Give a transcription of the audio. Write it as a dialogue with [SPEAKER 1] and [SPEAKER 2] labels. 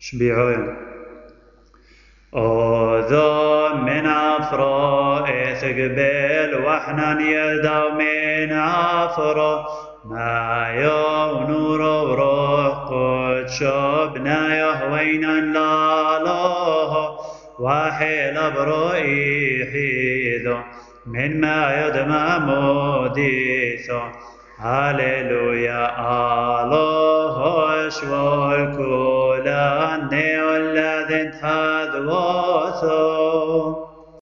[SPEAKER 1] شبيعوين أوذو من عفرا إثقبل وحنا يلدو من عفرا ما يو نور وروح قدشو بنا يهوينا لا له وحيل برؤي حيثو من ما يدمى موديثو هللويا الله شوال كولان الذين حذوثو